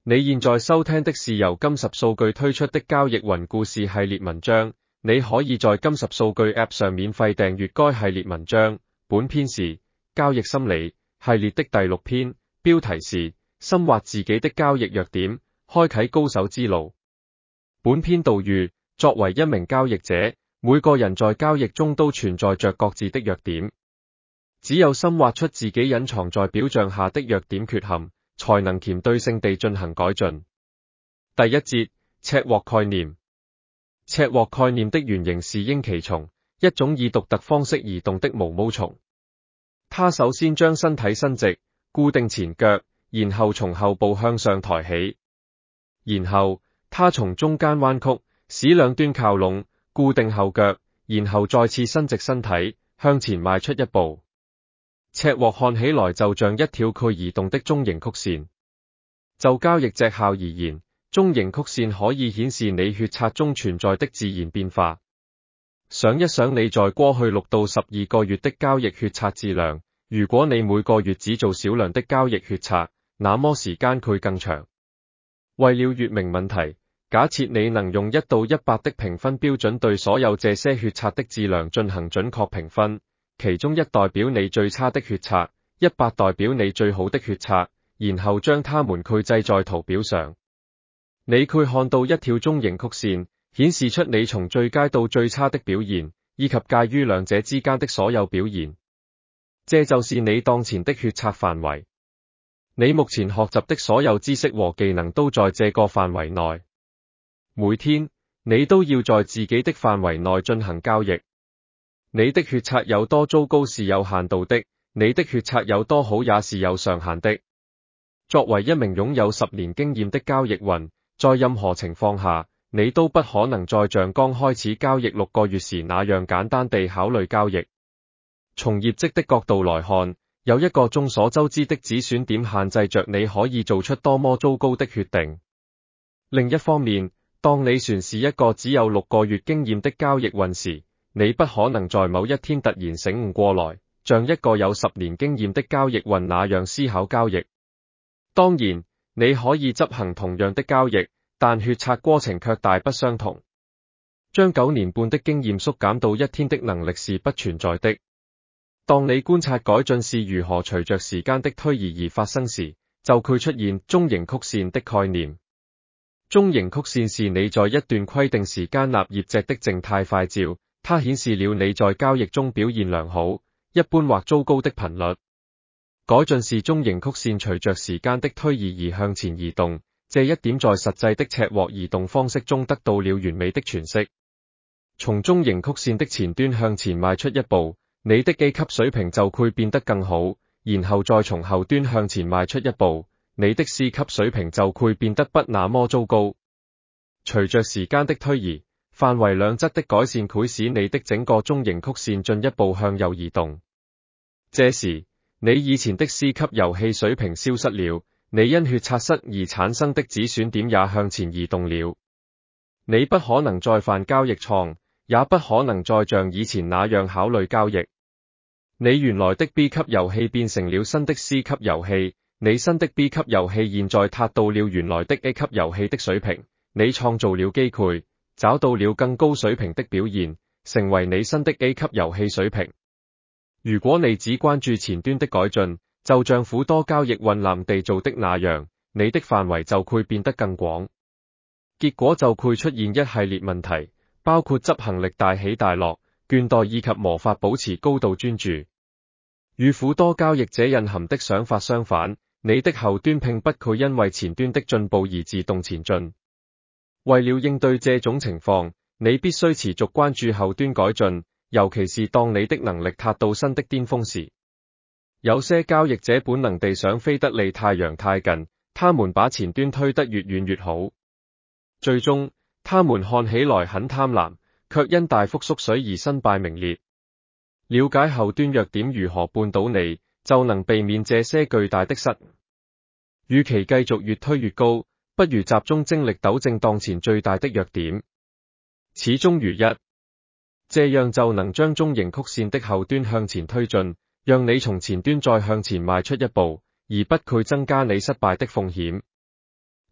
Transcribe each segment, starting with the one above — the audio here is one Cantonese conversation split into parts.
你現在收聽的是由金十數據推出的交易雲故事系列文章，你可以在金十數據 App 上免費訂閱該系列文章。本篇是交易心理系列的第6篇，標題是深挖自己的交易弱點，開啟高手之路。本篇導語：作為一名交易者，每個人在交易中都存在着各自的弱點，只有深挖出自己隱藏在表象下的弱點缺陷，才能鉗對性地進行改進。第一節，赤鑊概念。赤鑊概念的原型是鷹鰭蟲，一種以獨特方式移動的毛毛蟲。它首先將身體伸直，固定前腳，然後從後部向上抬起，然後它從中間彎曲，使兩端靠攏，固定後腳，然後再次伸直身體，向前邁出一步。赤鑊看起來就像一條佢移動的中型曲線。就交易績效而言，中型曲線可以顯示你血刷中存在的自然變化。想一想你在過去6到12個月的交易血刷質量，如果你每個月只做少量的交易血刷，那麼時間會更長。為了說明問題，假設你能用1到100的評分標準對所有這些血刷的質量進行準確評分，其中1代表你最差的血刷，100代表你最好的血刷，然後將它們繪製在圖表上。你會看到一條中型曲線，顯示出你從最佳到最差的表現，以及介於兩者之間的所有表現。這就是你當前的血刷範圍。你目前學習的所有知識和技能都在這個範圍內。每天，你都要在自己的範圍內進行交易。你的血刷有多糟糕是有限度的，你的血刷有多好也是有上限的。作為一名擁有10年經驗的交易員，在任何情況下，你都不可能再像剛開始交易6個月時那樣簡單地考慮交易。從業績的角度來看，有一個眾所周知的止損點限制着你可以做出多麼糟糕的決定。另一方面，當你算是一個只有6個月經驗的交易員時，你不可能在某一天突然醒悟過來，像一個有10年經驗的交易員那樣思考交易。當然，你可以執行同樣的交易，但血刷過程卻大不相同。將9年半的經驗縮減到1天的能力是不存在的。當你觀察改進是如何隨着時間的推移而發生時，就會出現中型曲線的概念。中型曲線是你在一段規定時間立業績的靜態快照，它顯示了你在交易中表現良好、一般或糟糕的頻率。改進是中型曲線隨着時間的推移而向前移動，這一點在實際的赤鑊移動方式中得到了完美的詮釋。從中型曲線的前端向前邁出一步，你的 A 級水平就會變得更好，然後再從後端向前邁出一步，你的 C 級水平就會變得不那麼糟糕。隨着時間的推移，範圍兩側的改善會使你的整個中型曲線進一步向右移動。這時，你以前的 C 級遊戲水平消失了，你因血刷失而產生的止損點也向前移動了。你不可能再犯交易錯，也不可能再像以前那樣考慮交易。你原來的 B 級遊戲變成了新的 C 級遊戲，你新的 B 級遊戲現在達到了原來的 A 級遊戲的水平，你創造了機會，找到了更高水平的表現，成為你新的 A 級遊戲水平。如果你只關注前端的改進，就像許多交易混濫地做的那樣，你的範圍就會變得更廣，結果就會出現一系列問題，包括執行力大起大落、倦怠以及無法保持高度專注。與許多交易者隱含的想法相反，你的後端並不會因為前端的進步而自動前進。為了應對這種情況，你必須持續關注後端改進，尤其是當你的能力達到新的巔峰時。有些交易者本能地想飛得離太陽太近，他們把前端推得越遠越好。最終，他們看起來很貪婪，卻因大幅縮水而身敗名裂。了解後端弱點如何絆倒你，就能避免這些巨大的失誤。與其繼續越推越高，不如集中精力糾正當前最大的弱點。始終如一，這樣就能將中型曲線的後端向前推進，讓你從前端再向前邁出一步，而不會增加你失敗的風險。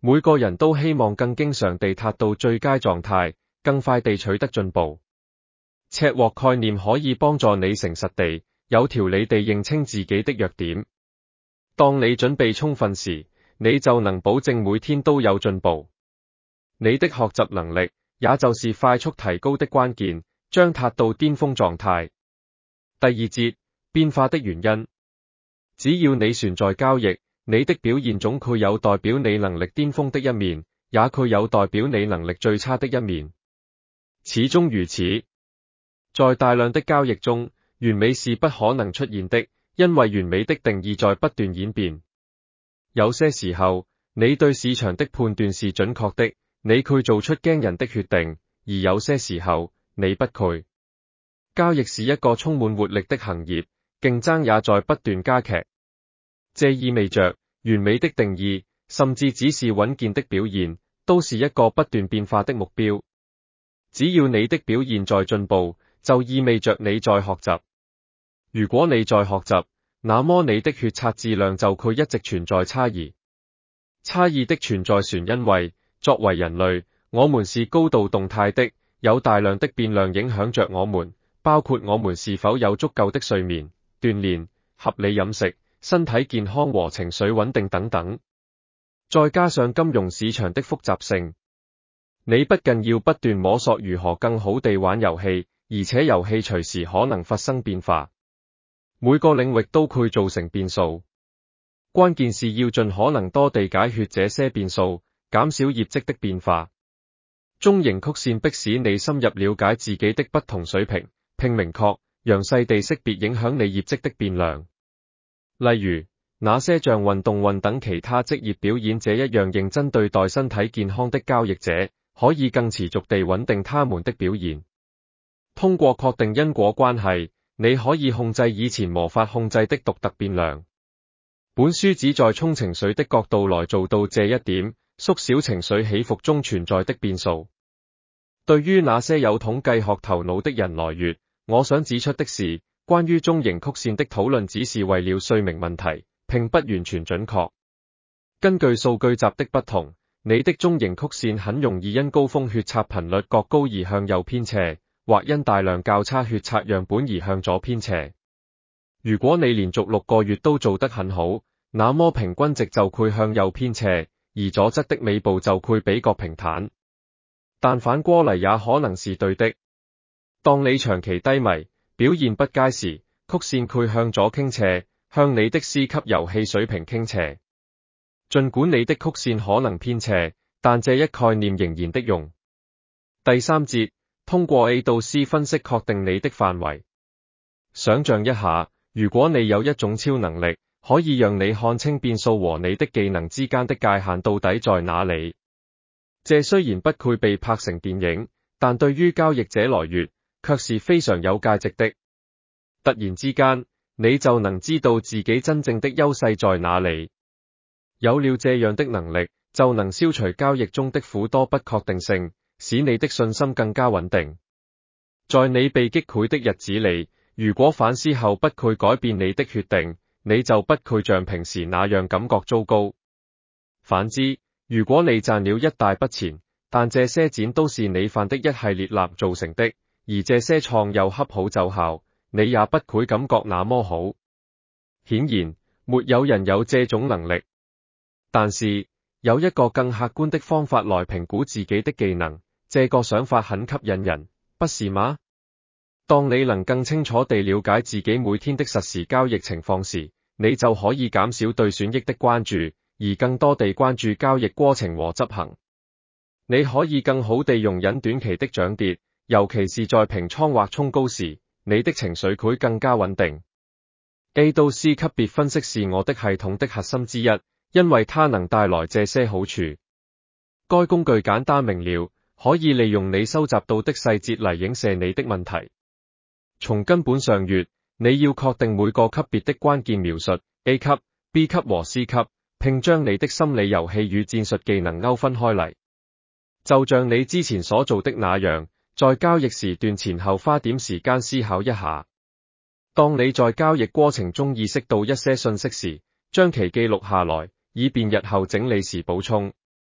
每個人都希望更經常地達到最佳狀態，更快地取得進步。赤鑊概念可以幫助你誠實地、有條理地認清自己的弱點。當你準備充分時，你就能保證每天都有進步。你的學習能力，也就是快速提高的關鍵，將達到巔峰狀態。第二節，變化的原因。只要你存在交易，你的表現總具有代表你能力巔峰的一面，也具有代表你能力最差的一面。始終如此。在大量的交易中，完美是不可能出現的，因為完美的定義在不斷演變。有些時候，你對市場的判斷是準確的，你會做出驚人的決定，而有些時候，你不會。交易是一個充滿活力的行業，競爭也在不斷加劇。這意味着，完美的定義，甚至只是穩健的表現，都是一個不斷變化的目標。只要你的表現在進步，就意味着你在學習。如果你在學習，那麼你的決策質量就會一直存在差異。差異的存在全因為，作為人類，我們是高度動態的，有大量的變量影響着我們，包括我們是否有足夠的睡眠、鍛煉、合理飲食、身體健康和情緒穩定等等。再加上金融市場的複雜性，你不僅要不斷摸索如何更好地玩遊戲，而且遊戲隨時可能發生變化。每個領域都會造成變數，關鍵是要盡可能多地解決這些變數，減少業績的變化。中型曲線迫使你深入了解自己的不同水平，並明確、詳細地識別影響你業績的變量。例如，那些像運動運等其他職業表演者一樣認真對待身體健康的交易者，可以更持續地穩定他們的表現。通過確定因果關係，你可以控制以前無法控制的獨特變量。本書旨在從情緒的角度來做到這一點，縮小情緒起伏中存在的變數。對於那些有統計學頭腦的人來說，我想指出的是，關於中型曲線的討論只是為了說明問題，並不完全準確。根據數據集的不同，你的中型曲線很容易因高峰血擦頻率過高而向右偏斜，或因大量較差血擦樣本而向左偏斜。如果你連續6個月都做得很好，那麼平均值就會向右偏斜，而左側的尾部就會比較平坦。但反過來也可能是對的。當你長期低迷、表現不佳時，曲線會向左傾斜，向你的 C 級遊戲水平傾斜。儘管你的曲線可能偏斜，但這一概念仍然的用。第3節，通過 A 到 C 分析確定你的範圍。想象一下，如果你有一種超能力，可以讓你看清變數和你的技能之間的界限到底在哪裡。這雖然不會被拍成電影，但對於交易者來說，卻是非常有價值的。突然之間，你就能知道自己真正的優勢在哪裡。有了這樣的能力，就能消除交易中的許多不確定性，使你的信心更加穩定。在你被擊潰的日子裡，如果反思後不會改變你的決定，你就不會像平時那樣感覺糟糕。反之，如果你賺了一大筆錢，但這些錢都是你犯的一系列錯造成的，而這些錯又恰好奏效，你也不會感覺那麼好。顯然，沒有人有這種能力。但是，有一個更客觀的方法來評估自己的技能，這個想法很吸引人，不是嗎？當你能更清楚地了解自己每天的實時交易情況時，你就可以減少對損益的關注，而更多地關注交易過程和執行。你可以更好地容忍短期的漲跌，尤其是在平倉或衝高時，你的情緒會更加穩定。A 到 C 級別分析是我的系統的核心之一，因為它能帶來這些好處。該工具簡單明了，可以利用你收集到的細節來影射你的問題。從根本上說，你要確定每個級別的關鍵描述 A 級、B 級和 C 級，並將你的心理遊戲與戰術技能勾分開來。就像你之前所做的那樣，在交易時段前後花點時間思考一下。當你在交易過程中意識到一些信息時，將其記錄下來，以便日後整理時補充。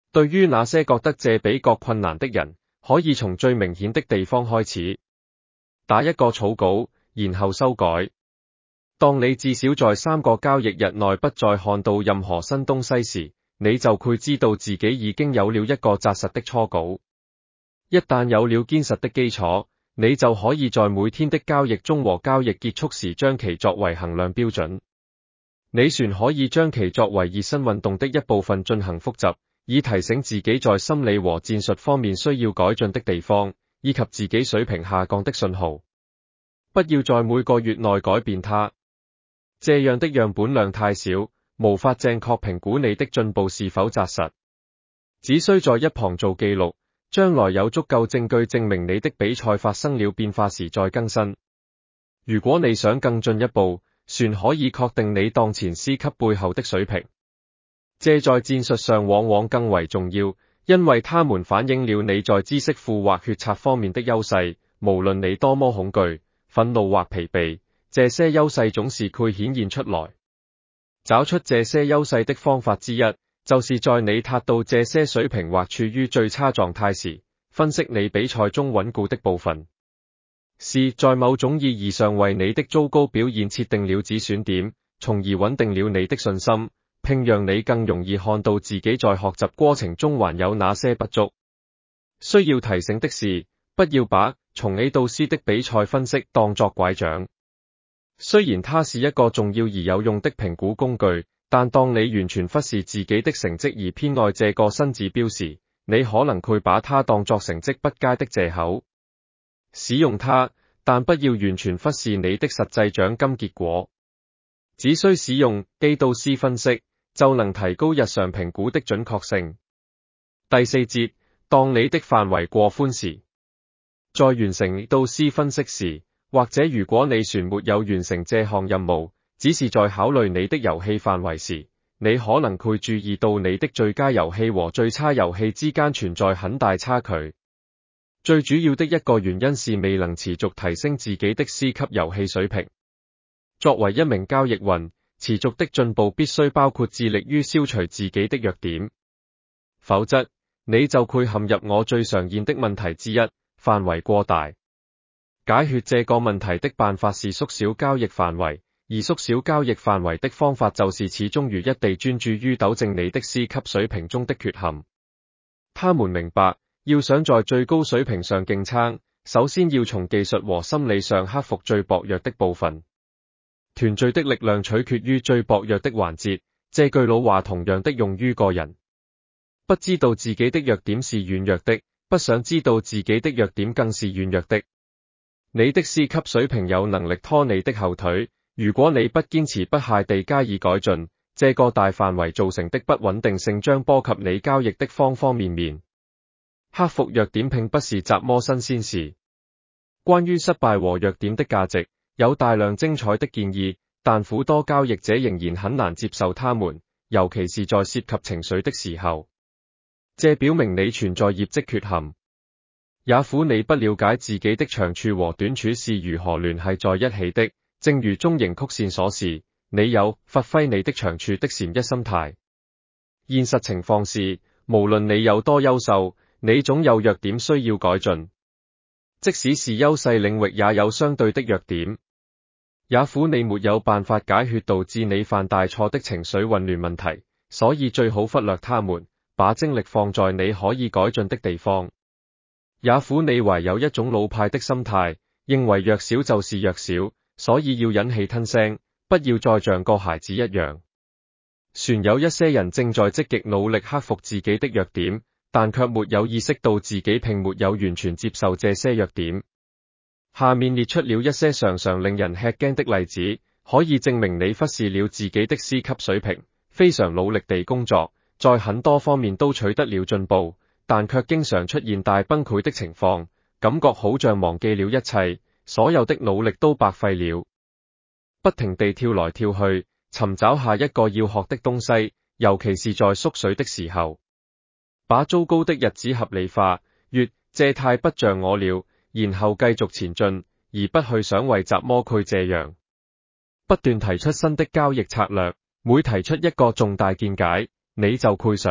對於那些覺得這比較困難的人，可以從最明顯的地方開始，打一個草稿，然後修改。當你至少在3個交易日內不再看到任何新東西時，你就會知道自己已經有了一個紮實的初稿。一旦有了堅實的基礎，你就可以在每天的交易中和交易結束時將其作為衡量標準。你旋可以將其作為熱身運動的一部分進行複習，以提醒自己在心理和戰術方面需要改進的地方，以及自己水平下降的信號。不要在每個月內改變它。這樣的樣本量太少，無法正確評估你的進步是否紮實。只需在一旁做記錄，將來有足夠證據證明你的比賽發生了變化時再更新。如果你想更進一步，旋可以確定你當前 C 級背後的水平。這在戰術上往往更為重要，因為它們反映了你在知識庫或決策方面的優勢。無論你多麼恐懼、憤怒或疲憊，這些優勢總是會顯現出來。找出這些優勢的方法之一，就是在你達到這些水平或處於最差狀態時，分析你比賽中穩固的部分，是在某種意義上為你的糟糕表現設定了止損點，從而穩定了你的信心，並讓你更容易看到自己在學習過程中還有哪些不足。需要提醒的是，不要把從 A 到 C 的比賽分析當作拐杖。雖然它是一個重要而有用的評估工具，但當你完全忽視自己的成績而偏愛這個新指標時，你可能會把它當作成績不佳的藉口。使用它，但不要完全忽視你的實際獎金結果。只需使用 A 到 C 分析，就能提高日常評估的準確性。第4節，當你的範圍過寬時，在完成 A 到 C 分析時，或者如果你旋沒有完成這項任務，只是在考慮你的遊戲範圍時，你可能會注意到你的最佳遊戲和最差遊戲之間存在很大差距。最主要的一個原因是未能持續提升自己的 C 級遊戲水平。作為一名交易員，持續的進步必須包括致力於消除自己的弱點，否則你就會陷入我最常見的問題之一：範圍過大。解決這個問題的辦法是縮小交易範圍，而縮小交易範圍的方法就是始終如一地專注於糾正你的 C 級水平中的缺陷。他們明白，要想在最高水平上競爭，首先要從技術和心理上克服最薄弱的部分。團隊的力量取決於最薄弱的環節，這句老話同樣的用於個人。不知道自己的弱點是軟弱的，不想知道自己的弱點更是軟弱的。你的 C 級水平有能力拖你的後腿，如果你不堅持不懈地加以改進，這個大範圍造成的不穩定性將波及你交易的方方面面。克服弱點並不是什麼新鮮事。關於失敗和弱點的價值，有大量精彩的建議，但許多交易者仍然很難接受它們，尤其是在涉及情緒的時候。這表明你存在業績缺陷。也許你不了解自己的長處和短處是如何聯繫在一起的，正如中型曲線所示，你有發揮你的長處的禪一心態。現實情況是，無論你有多優秀，你總有弱點需要改進。即使是優勢領域也有相對的弱點。也許你沒有辦法解決導致你犯大錯的情緒混亂問題，所以最好忽略它們，把精力放在你可以改進的地方。也許你懷有一種老派的心態，認為弱小就是弱小，所以要忍氣吞聲，不要再像個孩子一樣。旋有一些人正在積極努力克服自己的弱點，但卻沒有意識到自己並沒有完全接受這些弱點。下面列出了一些常常令人吃驚的例子，可以證明你忽視了自己的 C 級水平，非常努力地工作，在很多方面都取得了進步，但卻經常出現大崩潰的情況，感覺好像忘記了一切，所有的努力都白費了。不停地跳來跳去，尋找下一個要學的東西，尤其是在縮水的時候。把糟糕的日子合理化，這太不像我了，然後繼續前進，而不去想為什麼佢這樣。不斷提出新的交易策略，每提出一個重大見解，你就會想，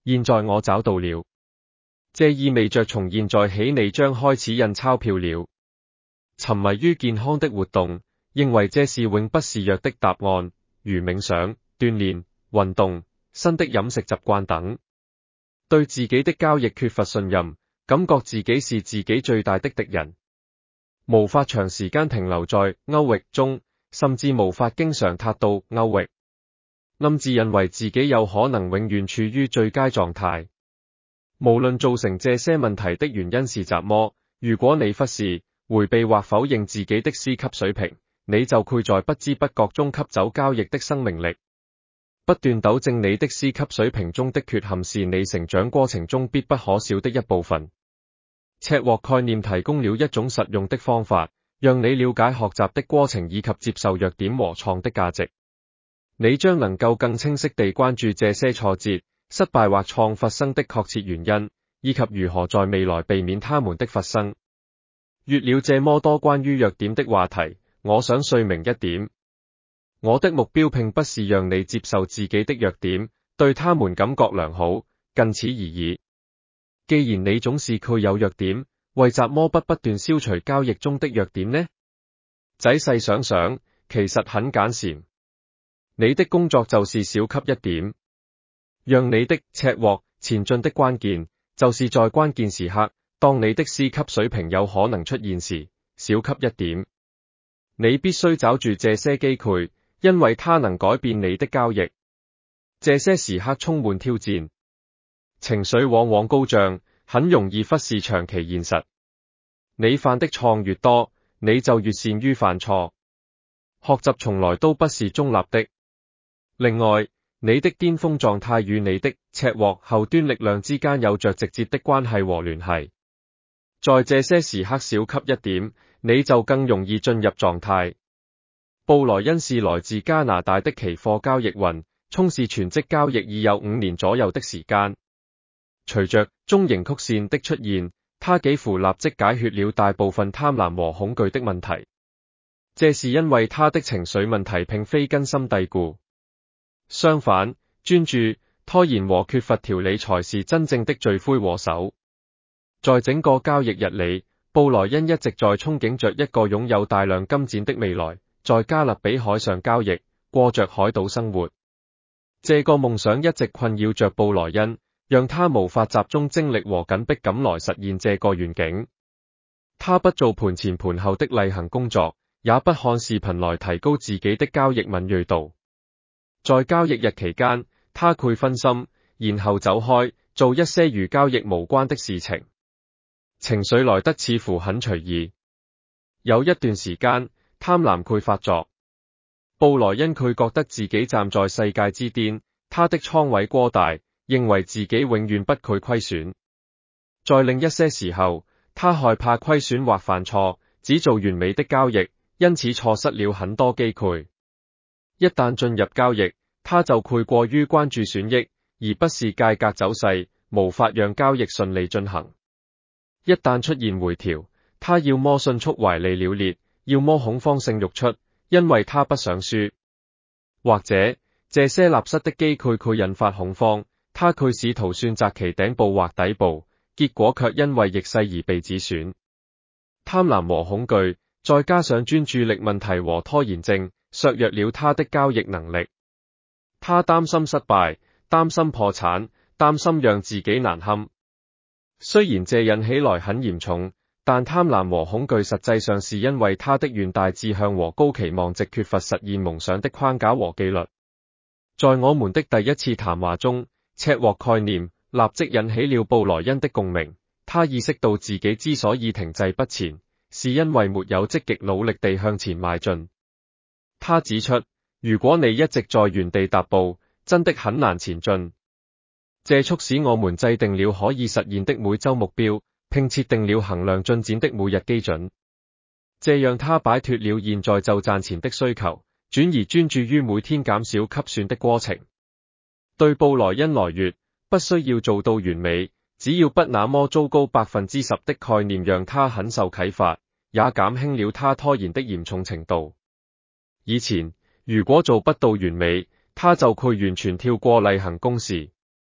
現在我找到了。這意味着從現在起你將開始印鈔票了。沉迷於健康的活動，認為這是永不示弱的答案，如冥想、鍛煉、運動、新的飲食習慣等。對自己的交易缺乏信任，感覺自己是自己最大的敵人，無法長時間停留在勾域中，甚至無法經常達到勾域，暗自認為自己有可能永遠處於最佳狀態。無論造成這些問題的原因是什麼，如果你忽視、迴避或否認自己的 C 級水平，你就會在不知不覺中吸走交易的生命力。不斷糾正你的 C 級水平中的缺陷是你成長過程中必不可少的一部分。赤獲概念提供了一種實用的方法，讓你了解學習的過程以及接受弱點和創的價值。你將能夠更清晰地關注這些挫折、失敗或創發生的確切原因，以及如何在未來避免它們的發生。閱了這麼多關於弱點的話題，我想說明一點。我的目標並不是讓你接受自己的弱點，對他們感覺良好，僅此而已。既然你總是具有弱點，為什麼不斷消除交易中的弱點呢？仔細想想，其實很簡單。你的工作就是少給一點，讓你的赤獲前進的關鍵，就是在關鍵時刻，當你的 C 級水平有可能出現時，少給一點。你必須抓住這些機會，因為它能改變你的交易。這些時刻充滿挑戰，情緒往往高漲，很容易忽視長期現實。你犯的錯越多，你就越善於犯錯。學習從來都不是中立的。另外，你的巔峰狀態與你的赤獲後端力量之間有着直接的關係和聯繫。在這些時刻少給一點，你就更容易進入狀態。布萊恩是來自加拿大的期貨交易員，從事全職交易已有5年左右的時間。隨着中型曲線的出現，他幾乎立即解決了大部分貪婪和恐懼的問題。這是因為他的情緒問題並非根深蒂固。相反，專注、拖延和缺乏條理才是真正的罪魁禍首。在整個交易日裡，布萊恩一直在憧憬着一個擁有大量金錢的未來，在加勒比海上交易，過着海島生活。這個夢想一直困擾着布萊恩，讓他無法集中精力和緊迫感來實現這個願景。他不做盤前盤後的例行工作，也不看視頻來提高自己的交易敏銳度。在交易日期間，他會分心，然後走開，做一些與交易無關的事情。情緒來得似乎很隨意。有一段時間，貪婪會發作。布萊恩佢覺得自己站在世界之巔，他的倉位過大，認為自己永遠不會虧損。在另一些時候，他害怕虧損或犯錯，只做完美的交易，因此錯失了很多機會。一旦進入交易，他就會過於關注損益，而不是價格走勢，無法讓交易順利進行。一旦出現回調，他要麼迅速懷利了結，要麼恐慌性欲出，因為他不想輸。或者，這些流失的機會會引發恐慌，他會試圖選擇其頂部或底部，結果卻因為逆勢而被止損。貪婪和恐懼，再加上專注力問題和拖延症，削弱了他的交易能力。他擔心失敗，擔心破產，擔心讓自己難堪。雖然這引起來很嚴重，但貪婪和恐懼實際上是因為他的遠大志向和高期望值缺乏實現夢想的框架和紀律。在我們的第一次談話中，赤獲概念立即引起了布萊恩的共鳴。他意識到自己之所以停滯不前，是因為沒有積極努力地向前邁進。他指出，如果你一直在原地踏步，真的很難前進。這促使我們制定了可以實現的每週目標，並設定了衡量進展的每日基準。這讓他擺脫了現在就賺錢的需求，轉而專注於每天減少吸損的過程。對布萊恩來說，不需要做到完美，只要不那麼糟糕10%的概念讓他很受啟發，也減輕了他拖延的嚴重程度。以前，如果做不到完美，他就會完全跳過例行公事。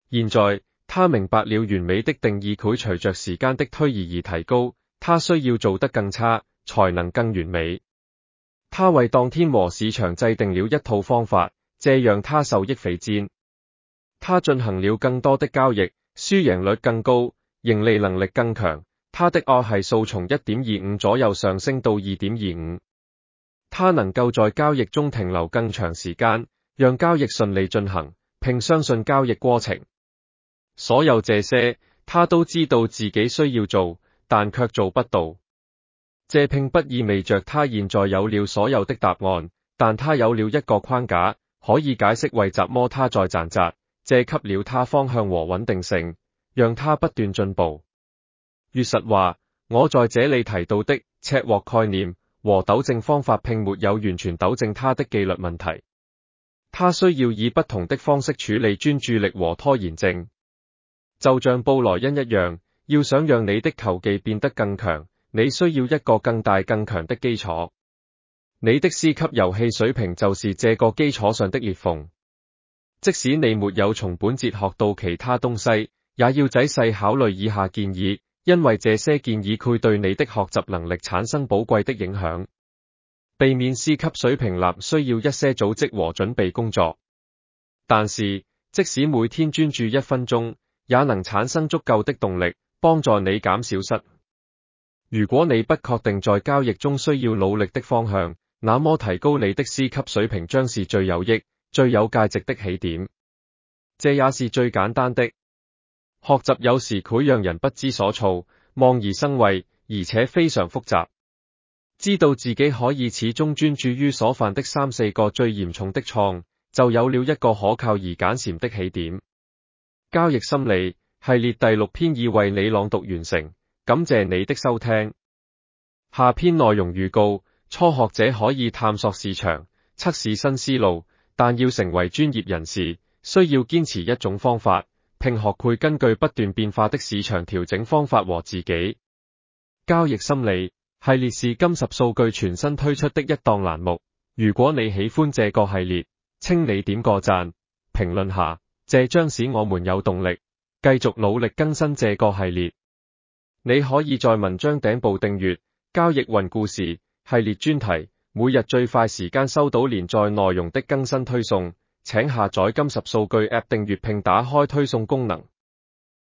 現在，他明白了完美的定義會隨着時間的推移而提高，他需要做得更差，才能更完美。他為當天和市場制定了一套方法，這樣他受益匪淺。他進行了更多的交易，輸贏率更高，盈利能力更強。他的 R 係數從 1.25 左右上升到 2.25。他能夠在交易中停留更長時間，讓交易順利進行，並相信交易過程。所有這些，他都知道自己需要做，但卻做不到。這並不意味着他現在有了所有的答案，但他有了一個框架，可以解釋為什麼他在掙扎，這給了他方向和穩定性，讓他不斷進步。說實話，我在這裡提到的赤鑊概念和糾正方法並沒有完全糾正他的紀律問題。他需要以不同的方式處理專注力和拖延症。就像布萊恩一樣，要想讓你的球技變得更強，你需要一個更大更強的基礎。你的 C 級遊戲水平就是這個基礎上的裂縫。即使你沒有從本節學到其他東西，也要仔細考慮以下建議，因為這些建議會對你的學習能力產生寶貴的影響。避免 C 級水平立需要一些組織和準備工作，但是即使每天專注1分鐘，也能產生足夠的動力，幫助你減少失。如果你不確定在交易中需要努力的方向，那麼提高你的 C 級水平將是最有益、最有價值的起點。這也是最簡單的。學習有時會讓人不知所措、望而生畏，而且非常複雜。知道自己可以始終專注於所犯的3-4個最嚴重的錯誤，就有了一個可靠而簡單的起點。交易心理系列第6篇已為你朗讀完成，感謝你的收聽。下篇內容預告：初學者可以探索市場，測試新思路，但要成為專業人士，需要堅持一種方法，並學會根據不斷變化的市場調整方法和自己。交易心理系列是金十數據全新推出的一檔欄目。如果你喜歡這個系列，請你點個讚，評論下，這將使我們有動力繼續努力更新這個系列。你可以在文章頂部訂閱交易雲故事系列專題，每日最快時間收到連載內容的更新推送。請下載金十數據 App 訂閱並打開推送功能。